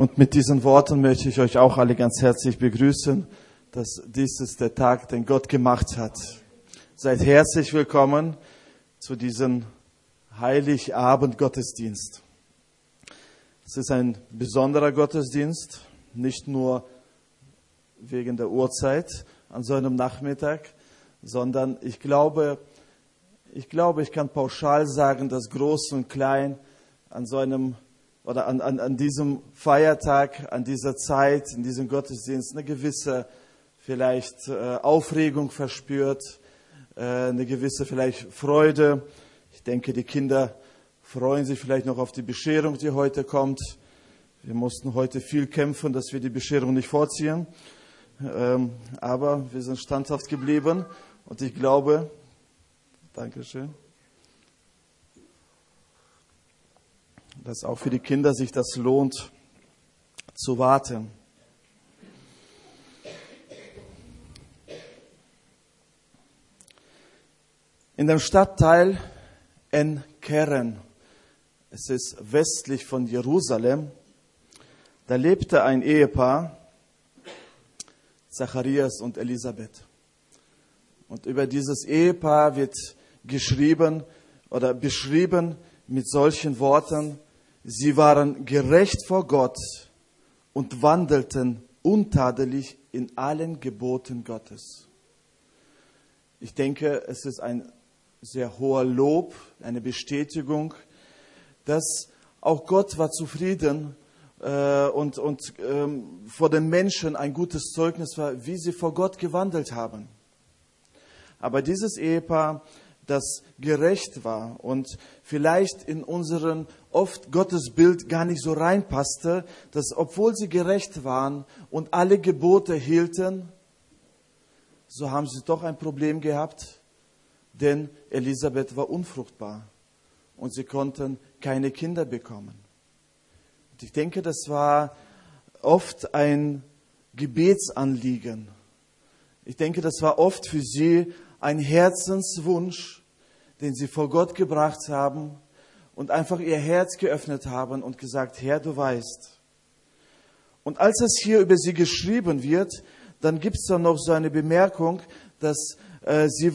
Und mit diesen Worten möchte ich euch auch alle ganz herzlich begrüßen, dass dies ist der Tag, den Gott gemacht hat. Seid herzlich willkommen zu diesem Heiligabend-Gottesdienst. Es ist ein besonderer Gottesdienst, nicht nur wegen der Uhrzeit an so einem Nachmittag, sondern ich glaube, ich kann pauschal sagen, dass Groß und Klein an so einem oder an diesem Feiertag, an dieser Zeit, in diesem Gottesdienst eine gewisse vielleicht Aufregung verspürt, eine gewisse vielleicht Freude. Ich denke, die Kinder freuen sich vielleicht noch auf die Bescherung, die heute kommt. Wir mussten heute viel kämpfen, dass wir die Bescherung nicht vorziehen. Aber wir sind standhaft geblieben und ich glaube, Dankeschön, dass auch für die Kinder sich das lohnt, zu warten. In dem Stadtteil En-Keren, es ist westlich von Jerusalem, da lebte ein Ehepaar, Zacharias und Elisabeth. Und über dieses Ehepaar wird geschrieben oder beschrieben mit solchen Worten: Sie waren gerecht vor Gott und wandelten untadelig in allen Geboten Gottes. Ich denke, es ist ein sehr hoher Lob, eine Bestätigung, dass auch Gott war zufrieden und vor den Menschen ein gutes Zeugnis war, wie sie vor Gott gewandelt haben. Aber dieses Ehepaar, das gerecht war und vielleicht in unseren oft Gottesbild gar nicht so reinpasste, dass obwohl sie gerecht waren und alle Gebote hielten, so haben sie doch ein Problem gehabt, denn Elisabeth war unfruchtbar und sie konnten keine Kinder bekommen. Und ich denke, das war oft ein Gebetsanliegen. Ich denke, das war oft für sie ein Herzenswunsch, den sie vor Gott gebracht haben und einfach ihr Herz geöffnet haben und gesagt: Herr, du weißt. Und als es hier über sie geschrieben wird, dann gibt es dann noch so eine Bemerkung, dass sie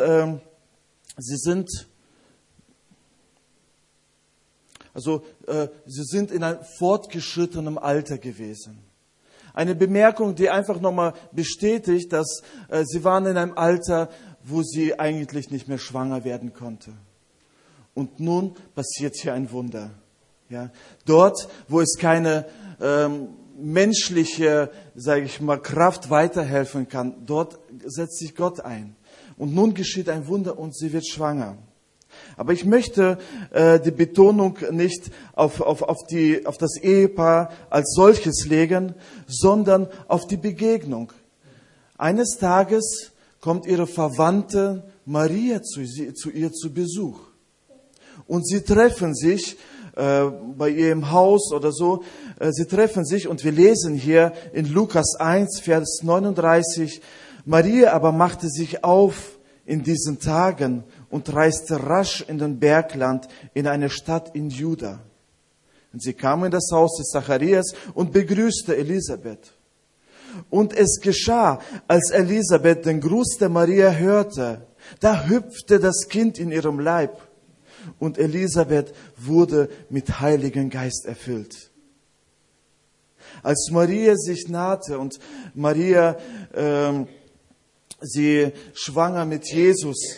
sind in einem fortgeschrittenen Alter gewesen. Eine Bemerkung, die einfach nochmal bestätigt, dass sie waren in einem Alter, wo sie eigentlich nicht mehr schwanger werden konnte. Und nun passiert hier ein Wunder. Ja? Dort, wo es keine menschliche, sage ich mal, Kraft weiterhelfen kann, dort setzt sich Gott ein. Und nun geschieht ein Wunder und sie wird schwanger. Aber ich möchte die Betonung nicht auf das Ehepaar als solches legen, sondern auf die Begegnung. Eines Tages kommt ihre Verwandte Maria zu ihr zu Besuch. Und sie treffen sich bei ihr im Haus oder so. Sie treffen sich und wir lesen hier in Lukas 1, Vers 39, Maria aber machte sich auf in diesen Tagen und reiste rasch in den Bergland in eine Stadt in Juda. Und sie kam in das Haus des Zacharias und begrüßte Elisabeth. Und es geschah, als Elisabeth den Gruß der Maria hörte, da hüpfte das Kind in ihrem Leib. Und Elisabeth wurde mit Heiligen Geist erfüllt. Als Maria sich nahte und Maria, sie schwanger mit Jesus,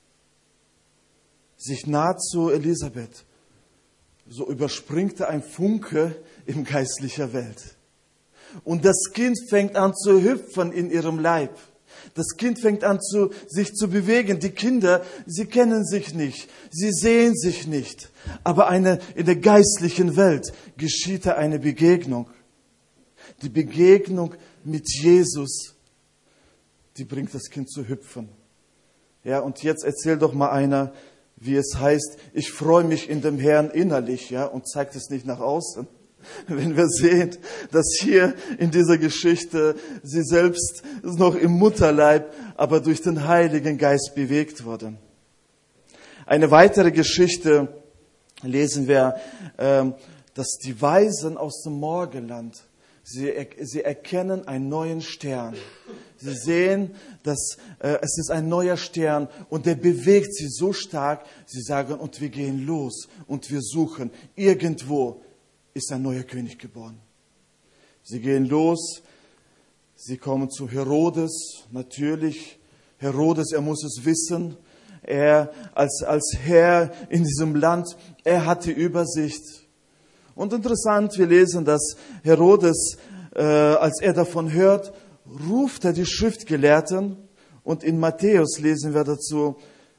sich naht zu Elisabeth, so überspringte ein Funke in geistlicher Welt. Und das Kind fängt an zu hüpfen in ihrem Leib. Das Kind fängt an, sich zu bewegen. Die Kinder, sie kennen sich nicht. Sie sehen sich nicht. Aber in der geistlichen Welt geschieht da eine Begegnung. Die Begegnung mit Jesus, die bringt das Kind zu hüpfen. Ja, und jetzt erzähl doch mal einer, wie es heißt, ich freue mich in dem Herrn innerlich, ja, und zeigt es nicht nach außen. Wenn wir sehen, dass hier in dieser Geschichte sie selbst noch im Mutterleib, aber durch den Heiligen Geist bewegt wurden. Eine weitere Geschichte lesen wir dass die Weisen aus dem Morgenland, sie erkennen einen neuen Stern. Sie sehen, dass es ist ein neuer Stern und der bewegt sie so stark. Sie sagen, und wir gehen los und wir suchen. Irgendwo ist ein neuer König geboren. Sie gehen los, sie kommen zu Herodes. Natürlich, Herodes, er muss es wissen. Er als Herr in diesem Land, er hatte Übersicht. Und interessant, wir lesen, dass Herodes, als er davon hört, ruft er die Schriftgelehrten. Und in Matthäus lesen wir dazu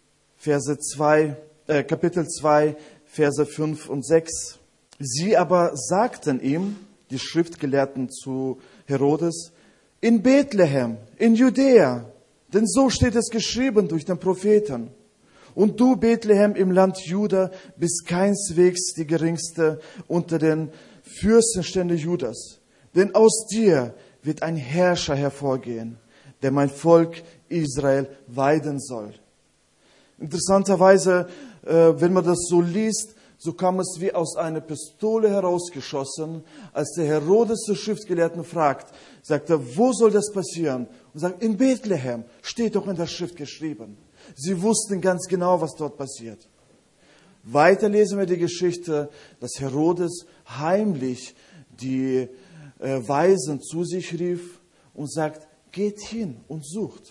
Kapitel 2, Verse 5 und 6. Sie aber sagten ihm, die Schriftgelehrten zu Herodes, in Bethlehem, in Judäa, denn so steht es geschrieben durch den Propheten. Und du, Bethlehem, im Land Juda, bist keineswegs die geringste unter den Fürstenständen Judas. Denn aus dir wird ein Herrscher hervorgehen, der mein Volk Israel weiden soll. Interessanterweise, wenn man das so liest, so kam es wie aus einer Pistole herausgeschossen, als der Herodes die Schriftgelehrten fragt, sagt er, wo soll das passieren? Und sagt, in Bethlehem, steht doch in der Schrift geschrieben. Sie wussten ganz genau, was dort passiert. Weiter lesen wir die Geschichte, dass Herodes heimlich die Weisen zu sich rief und sagt, geht hin und sucht.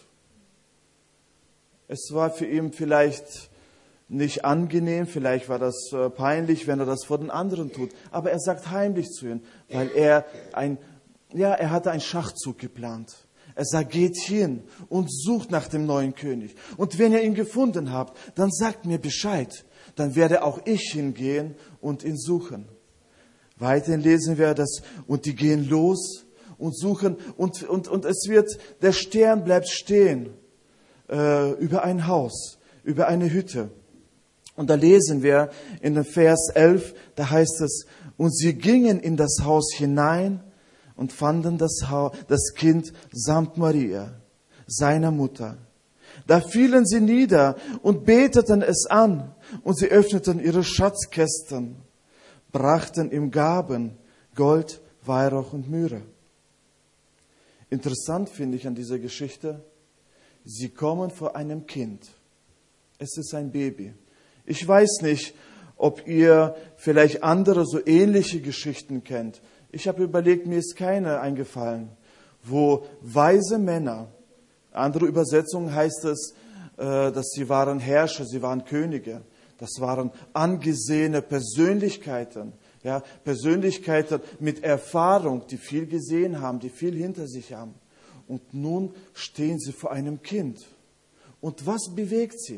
Es war für ihn vielleicht nicht angenehm, vielleicht war das peinlich, wenn er das vor den anderen tut. Aber er sagt heimlich zu ihnen, weil er hatte einen Schachzug geplant. Er sagt, geht hin und sucht nach dem neuen König. Und wenn ihr ihn gefunden habt, dann sagt mir Bescheid. Dann werde auch ich hingehen und ihn suchen. Weiterhin lesen wir das, und die gehen los und suchen. Und der Stern bleibt stehen über ein Haus, über eine Hütte. Und da lesen wir in dem Vers 11, da heißt es, und sie gingen in das Haus hinein und fanden das Kind samt Maria, seiner Mutter. Da fielen sie nieder und beteten es an, und sie öffneten ihre Schatzkästen, brachten ihm Gaben, Gold, Weihrauch und Myrrhe. Interessant finde ich an dieser Geschichte, sie kommen vor einem Kind. Es ist ein Baby. Ich weiß nicht, ob ihr vielleicht andere so ähnliche Geschichten kennt. Ich habe überlegt, mir ist keine eingefallen, wo weise Männer, andere Übersetzungen heißt es, dass sie waren Herrscher, sie waren Könige. Das waren angesehene Persönlichkeiten, ja, Persönlichkeiten mit Erfahrung, die viel gesehen haben, die viel hinter sich haben. Und nun stehen sie vor einem Kind. Und was bewegt sie?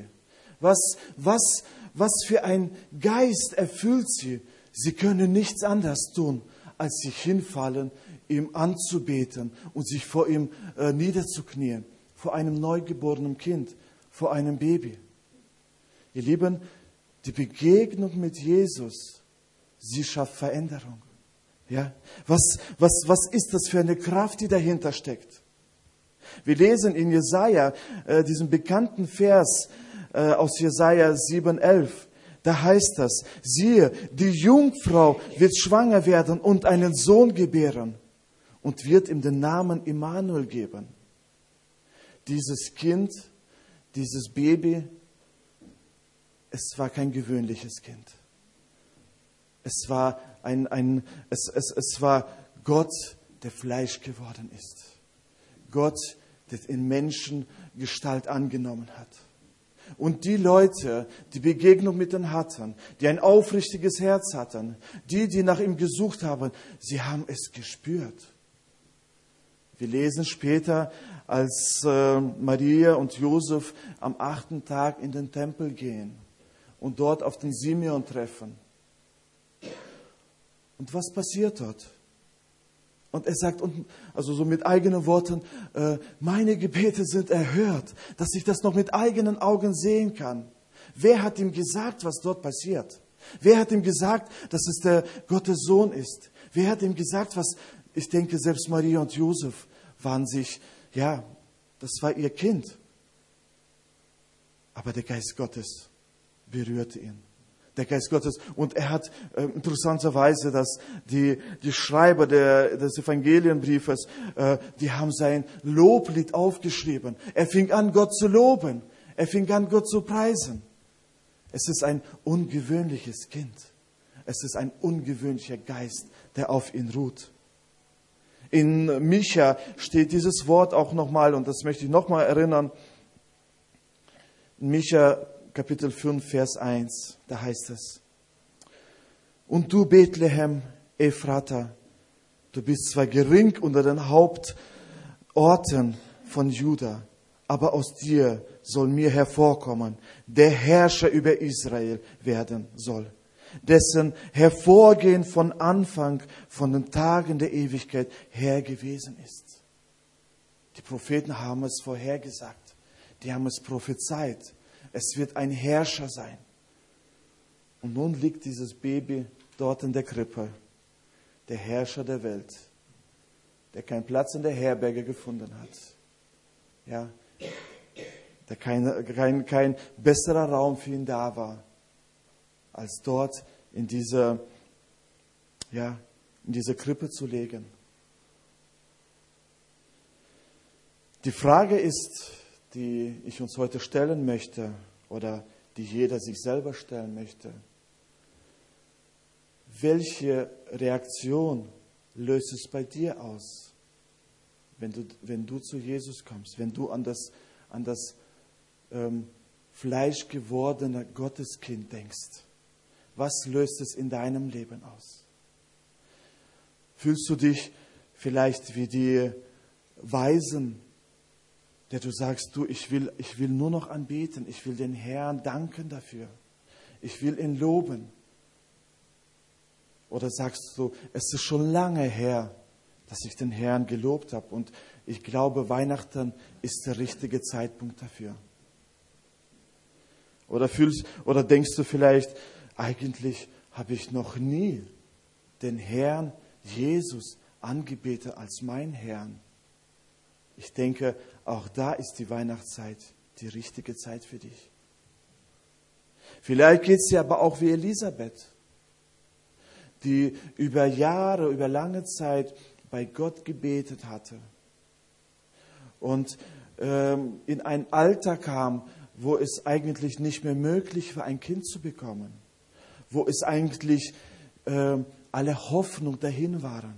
Was für ein Geist erfüllt sie? Sie können nichts anderes tun, als sich hinfallen, ihm anzubeten und sich vor ihm niederzuknien, vor einem neugeborenen Kind, vor einem Baby. Ihr Lieben, die Begegnung mit Jesus, sie schafft Veränderung. Ja? Was ist das für eine Kraft, die dahinter steckt? Wir lesen in Jesaja, diesen bekannten Vers aus Jesaja 7,11. Da heißt das, siehe, die Jungfrau wird schwanger werden und einen Sohn gebären und wird ihm den Namen Immanuel geben. Dieses Kind, dieses Baby, es war kein gewöhnliches Kind. Es war es war Gott, der Fleisch geworden ist. Gott, der in Menschengestalt angenommen hat. Und die Leute, die Begegnung mit ihm hatten, die ein aufrichtiges Herz hatten, die nach ihm gesucht haben, sie haben es gespürt. Wir lesen später, als Maria und Josef am 8. Tag in den Tempel gehen und dort auf den Simeon treffen. Und was passiert dort? Und er sagt, also so mit eigenen Worten, meine Gebete sind erhört, dass ich das noch mit eigenen Augen sehen kann. Wer hat ihm gesagt, was dort passiert? Wer hat ihm gesagt, dass es der Gottes Sohn ist? Wer hat ihm gesagt, ich denke, selbst Maria und Josef waren sich, ja, das war ihr Kind. Aber der Geist Gottes berührte ihn. der Geist Gottes. Und er hat interessanterweise, dass die Schreiber des Evangelienbriefes, die haben sein Loblied aufgeschrieben. Er fing an, Gott zu loben. Er fing an, Gott zu preisen. Es ist ein ungewöhnliches Kind. Es ist ein ungewöhnlicher Geist, der auf ihn ruht. In Micha steht dieses Wort auch nochmal, und das möchte ich nochmal erinnern. In Micha Kapitel 5, Vers 1, da heißt es: Und du, Bethlehem, Ephrata, du bist zwar gering unter den Hauptorten von Juda, aber aus dir soll mir hervorkommen, der Herrscher über Israel werden soll, dessen Hervorgehen von Anfang, von den Tagen der Ewigkeit her gewesen ist. Die Propheten haben es vorhergesagt, die haben es prophezeit. Es wird ein Herrscher sein. Und nun liegt dieses Baby dort in der Krippe, der Herrscher der Welt, der keinen Platz in der Herberge gefunden hat. Ja, da kein besserer Raum für ihn da war, als dort in diese Krippe zu legen. Die Frage ist, die ich uns heute stellen möchte oder die jeder sich selber stellen möchte: Welche Reaktion löst es bei dir aus, wenn du zu Jesus kommst, wenn du an das fleischgewordene Gotteskind denkst? Was löst es in deinem Leben aus? Fühlst du dich vielleicht wie die Weisen, der du sagst, ich will nur noch anbeten, ich will den Herrn danken dafür, ich will ihn loben? Oder sagst du, es ist schon lange her, dass ich den Herrn gelobt habe und ich glaube, Weihnachten ist der richtige Zeitpunkt dafür? Oder denkst du vielleicht, eigentlich habe ich noch nie den Herrn Jesus angebetet als mein Herrn? Ich denke, auch da ist die Weihnachtszeit die richtige Zeit für dich. Vielleicht geht es dir aber auch wie Elisabeth, die über Jahre, über lange Zeit bei Gott gebetet hatte und in ein Alter kam, wo es eigentlich nicht mehr möglich war, ein Kind zu bekommen, wo es eigentlich alle Hoffnung dahin waren.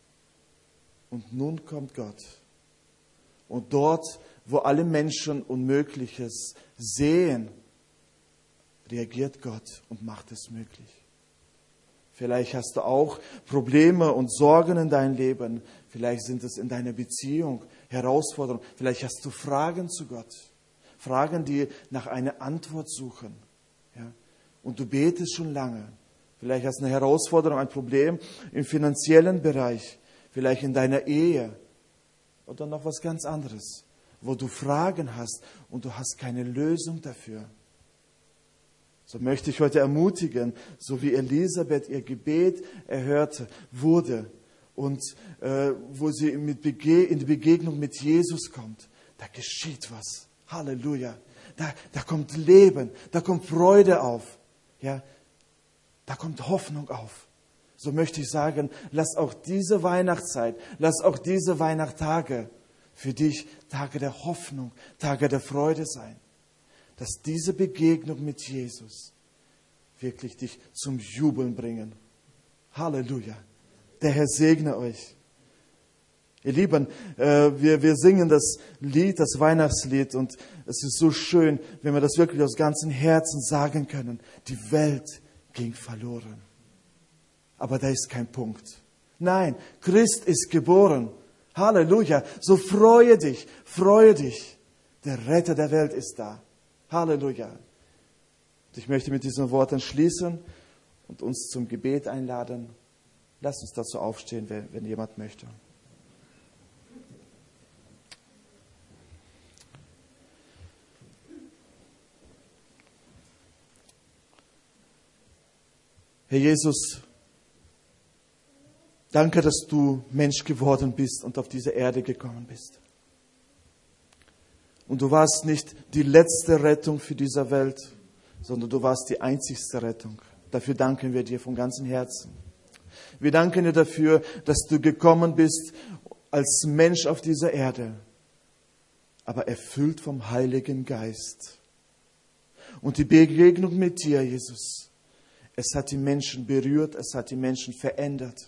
Und nun kommt Gott. Und dort, wo alle Menschen Unmögliches sehen, reagiert Gott und macht es möglich. Vielleicht hast du auch Probleme und Sorgen in deinem Leben. Vielleicht sind es in deiner Beziehung Herausforderungen. Vielleicht hast du Fragen zu Gott. Fragen, die nach einer Antwort suchen. Ja? Und du betest schon lange. Vielleicht hast du eine Herausforderung, ein Problem im finanziellen Bereich. Vielleicht in deiner Ehe. Oder noch was ganz anderes, wo du Fragen hast und du hast keine Lösung dafür. So möchte ich heute ermutigen, so wie Elisabeth ihr Gebet erhört wurde und wo sie in die Begegnung mit Jesus kommt, da geschieht was. Halleluja. Da kommt Leben, da kommt Freude auf. Ja, da kommt Hoffnung auf. So möchte ich sagen, lass auch diese Weihnachtszeit, lass auch diese Weihnachtstage für dich Tage der Hoffnung, Tage der Freude sein. Dass diese Begegnung mit Jesus wirklich dich zum Jubeln bringen. Halleluja. Der Herr segne euch. Ihr Lieben, wir singen das Lied, das Weihnachtslied, und es ist so schön, wenn wir das wirklich aus ganzem Herzen sagen können. Die Welt ging verloren. Aber da ist kein Punkt. Nein, Christ ist geboren. Halleluja. So freue dich, freue dich. Der Retter der Welt ist da. Halleluja. Ich möchte mit diesen Worten schließen und uns zum Gebet einladen. Lasst uns dazu aufstehen, wenn jemand möchte. Herr Jesus, danke, dass du Mensch geworden bist und auf diese Erde gekommen bist. Und du warst nicht die letzte Rettung für diese Welt, sondern du warst die einzigste Rettung. Dafür danken wir dir von ganzem Herzen. Wir danken dir dafür, dass du gekommen bist als Mensch auf dieser Erde, aber erfüllt vom Heiligen Geist. Und die Begegnung mit dir, Jesus, es hat die Menschen berührt, es hat die Menschen verändert.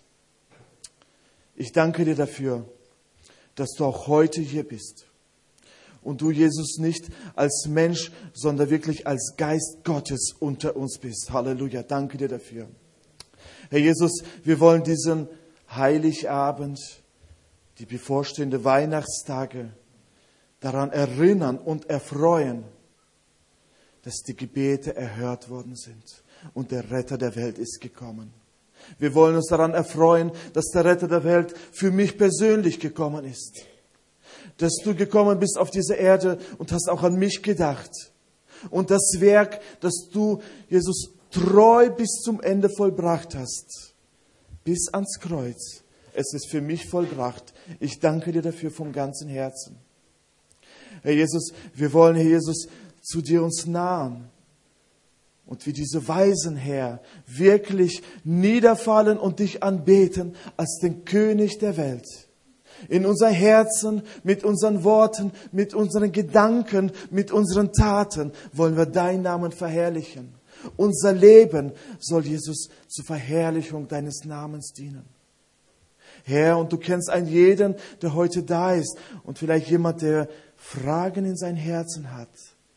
Ich danke dir dafür, dass du auch heute hier bist. Und du, Jesus, nicht als Mensch, sondern wirklich als Geist Gottes unter uns bist. Halleluja, danke dir dafür. Herr Jesus, wir wollen diesen Heiligabend, die bevorstehende Weihnachtstage, daran erinnern und erfreuen, dass die Gebete erhört worden sind und der Retter der Welt ist gekommen. Wir wollen uns daran erfreuen, dass der Retter der Welt für mich persönlich gekommen ist. Dass du gekommen bist auf diese Erde und hast auch an mich gedacht. Und das Werk, das du, Jesus, treu bis zum Ende vollbracht hast, bis ans Kreuz, es ist für mich vollbracht. Ich danke dir dafür vom ganzen Herzen. Herr Jesus, wir wollen, Herr Jesus, zu dir uns nahen und wie diese Weisen, Herr, wirklich niederfallen und dich anbeten als den König der Welt. In unser Herzen, mit unseren Worten, mit unseren Gedanken, mit unseren Taten wollen wir deinen Namen verherrlichen. Unser Leben soll, Jesus, zur Verherrlichung deines Namens dienen. Herr, und du kennst einen jeden, der heute da ist und vielleicht jemand, der Fragen in sein Herzen hat,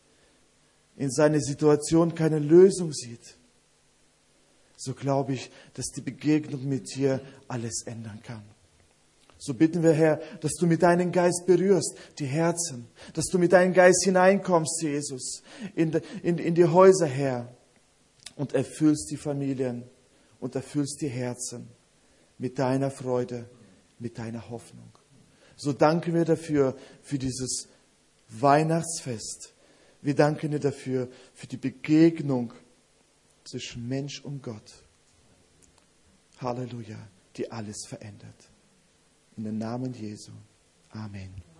in seiner Situation keine Lösung sieht. So glaube ich, dass die Begegnung mit dir alles ändern kann. So bitten wir, Herr, dass du mit deinem Geist berührst, die Herzen, dass du mit deinem Geist hineinkommst, Jesus, in die Häuser, Herr, und erfüllst die Familien und erfüllst die Herzen mit deiner Freude, mit deiner Hoffnung. So danken wir dafür, für dieses Weihnachtsfest. Wir danken dir dafür, für die Begegnung zwischen Mensch und Gott. Halleluja, die alles verändert. In dem Namen Jesu. Amen.